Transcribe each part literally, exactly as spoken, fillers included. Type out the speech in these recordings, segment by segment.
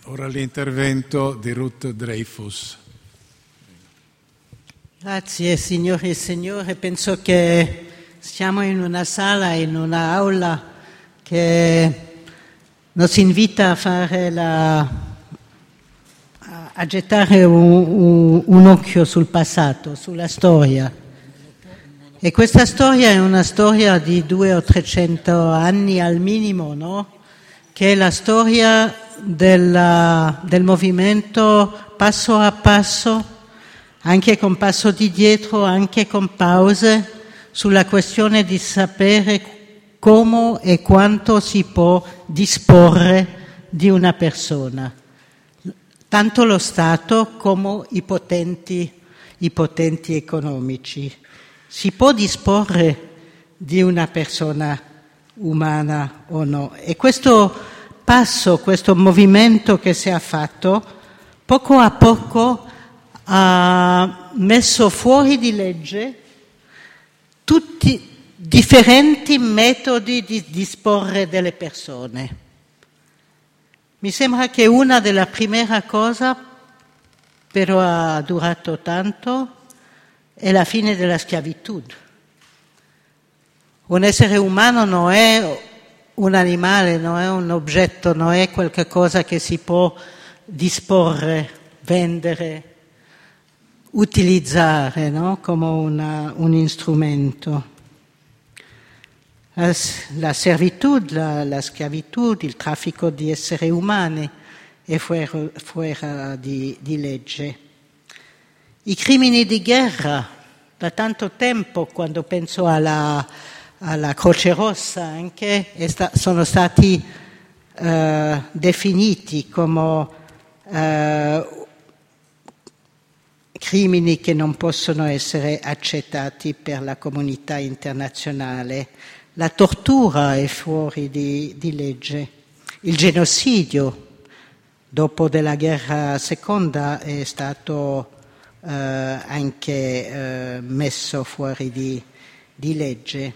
Ora l'intervento di Ruth Dreyfus. Grazie signore e signore, penso che siamo in una sala, in un'aula che nos invita a fare la, a gettare un, un, un occhio sul passato, sulla storia. E questa storia è una storia di due o trecento anni al minimo, no? Che è la storia della, del movimento passo a passo, anche con passo di dietro, anche con pause, sulla questione di sapere come e quanto si può disporre di una persona, tanto lo Stato come i potenti, i potenti economici. Si può disporre di una persona umana o no? E questo passo, questo movimento che si è fatto, poco a poco ha messo fuori di legge tutti differenti metodi di disporre delle persone. Mi sembra che una delle prime cose, però ha durato tanto, è la fine della schiavitù. Un essere umano non è un animale, non è un oggetto, non è qualcosa che si può disporre, vendere, utilizzare, no? Come una, un strumento. La, la servitù, la, la schiavitù, il traffico di esseri umani è fuori, fuori di, di legge. I crimini di guerra, da tanto tempo, quando penso alla, alla Croce Rossa, anche sta, sono stati uh, definiti come uh, crimini che non possono essere accettati per la comunità internazionale. La tortura è fuori di, di legge. Il genocidio, dopo della guerra seconda, è stato eh, anche eh, messo fuori di, di legge.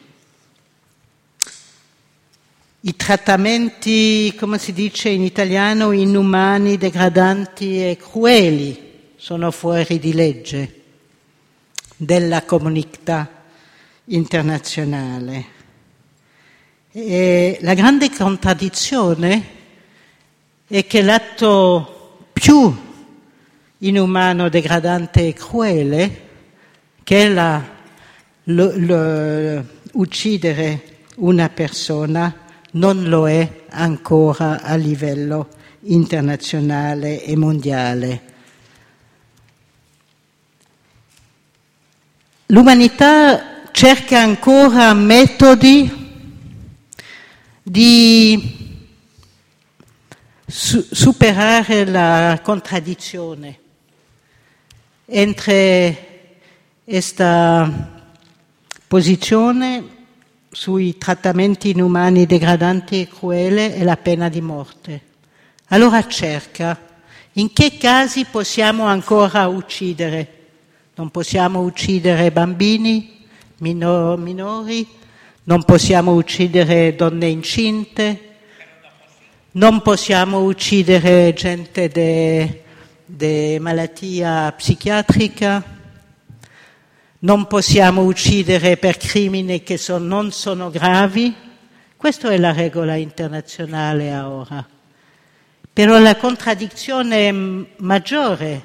I trattamenti, come si dice in italiano, inumani, degradanti e crueli sono fuori di legge della comunità internazionale. E la grande contraddizione è che l'atto più inumano, degradante e cruele, che è la, lo, lo, uccidere una persona, non lo è ancora a livello internazionale e mondiale. L'umanità cerca ancora metodi di su- superare la contraddizione entre questa posizione sui trattamenti inumani, degradanti e crueli e la pena di morte. Allora cerca in che casi possiamo ancora uccidere. Non possiamo uccidere bambini, minor- minori, non possiamo uccidere donne incinte, non possiamo uccidere gente di malattia psichiatrica, non possiamo uccidere per crimini che son, non sono gravi. Questa è la regola internazionale ora. Però la contraddizione maggiore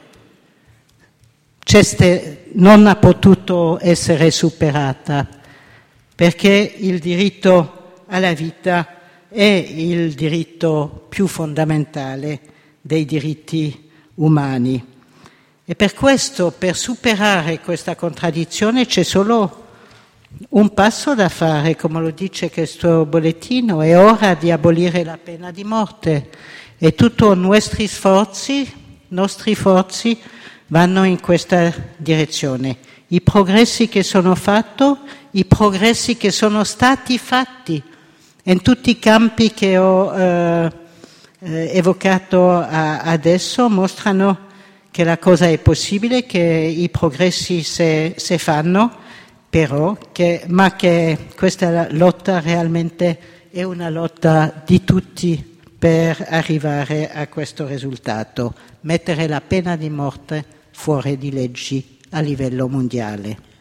non ha potuto essere superata, perché il diritto alla vita è il diritto più fondamentale dei diritti umani. E per questo, per superare questa contraddizione, c'è solo un passo da fare, come lo dice questo bollettino: è ora di abolire la pena di morte. E tutti i nostri sforzi, nostri sforzi vanno in questa direzione. I progressi che sono fatti, i progressi che sono stati fatti in tutti i campi che ho eh, eh, evocato a, adesso mostrano che la cosa è possibile, che i progressi si, si fanno, però che, ma che questa lotta realmente è una lotta di tutti per arrivare a questo risultato, mettere la pena di morte fuori di leggi a livello mondiale.